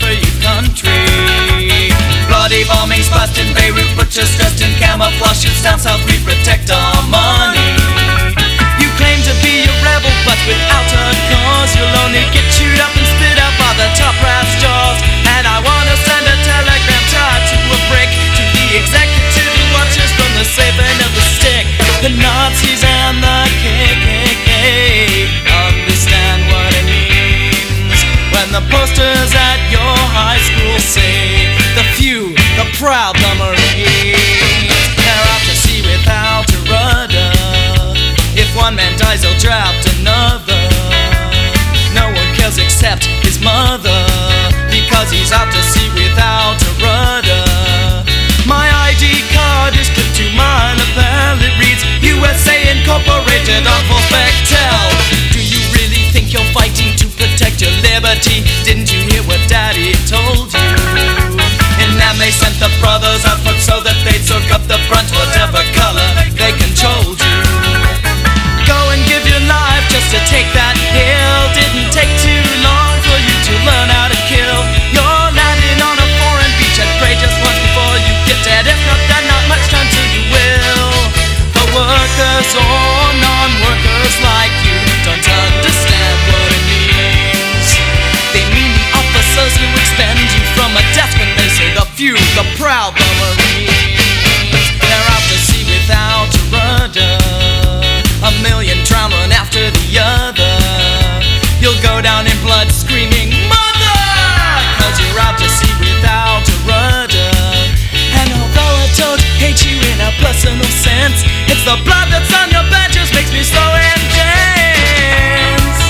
the youth country. Bloody bombings bust in Beirut, butchers dressed in camouflage shoots down south, we protect our money. You claim to be a rebel, but without a cause, you'll only get chewed up and spit out by the top rat's jaws. And I wanna send a telegram tied to a brick to the executive who watches from the safe end of the stick. The Nazis and the KKK understand what it means when the posters at your high school say the few, the proud, the Marines. They're out to sea without a rudder. If one man dies, he'll draft another. No one cares except his mother, because he's out to sea without a rudder. My ID card is clipped to my lapel. It reads USA Incorporated on full Bechtel. Do you really think you're fighting to protect your liberty? Didn't you hear what Daddy told you? In them they sent the brothers out front so that they'd soak up the brunt, whatever color they controlled you. Go and give your life just to take that hill. Didn't take too long for you to learn how to kill. You're landing on a foreign beach and pray just once before you get dead. If not, then not much time till you will. The workers or non-workers like you don't understand what it means. They mean the officers who expend you from a desk when they say the few, the proud, the Marines. They're out to sea without a rudder. A million drown one after the other. You'll go down in blood screaming mother, 'cause you're out to sea without a rudder. And although I don't hate you in a personal sense, it's the blood that's on your bed just makes me slow and dance.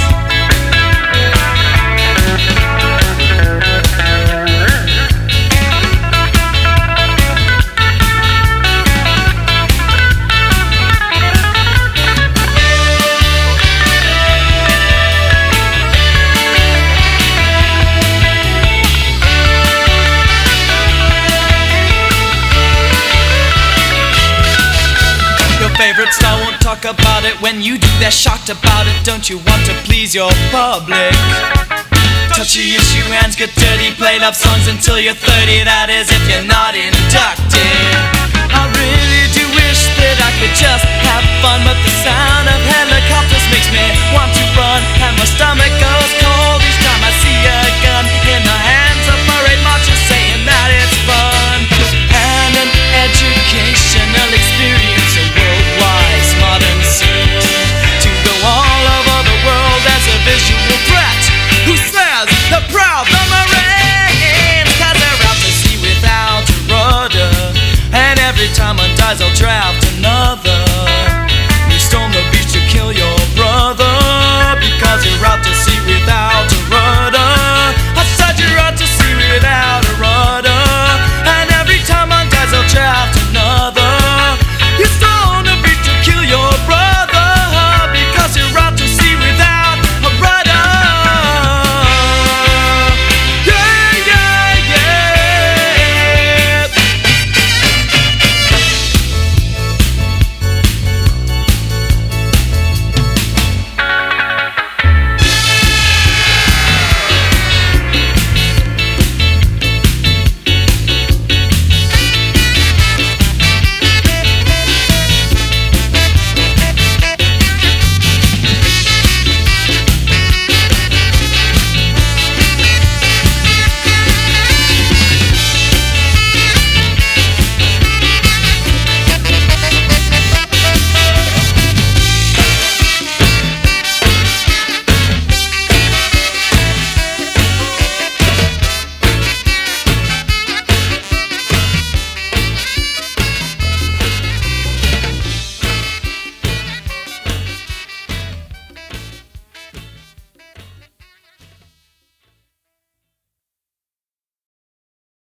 Favorite star won't talk about it. When you do, they're shocked about it. Don't you want to please your public? Touchy issue hands get dirty. Play love songs until you're 30. That is if you're not inducted. I really do wish that I could just have fun, but the sound of helicopters makes me want to run, and my stomach goes cold each time I see a guy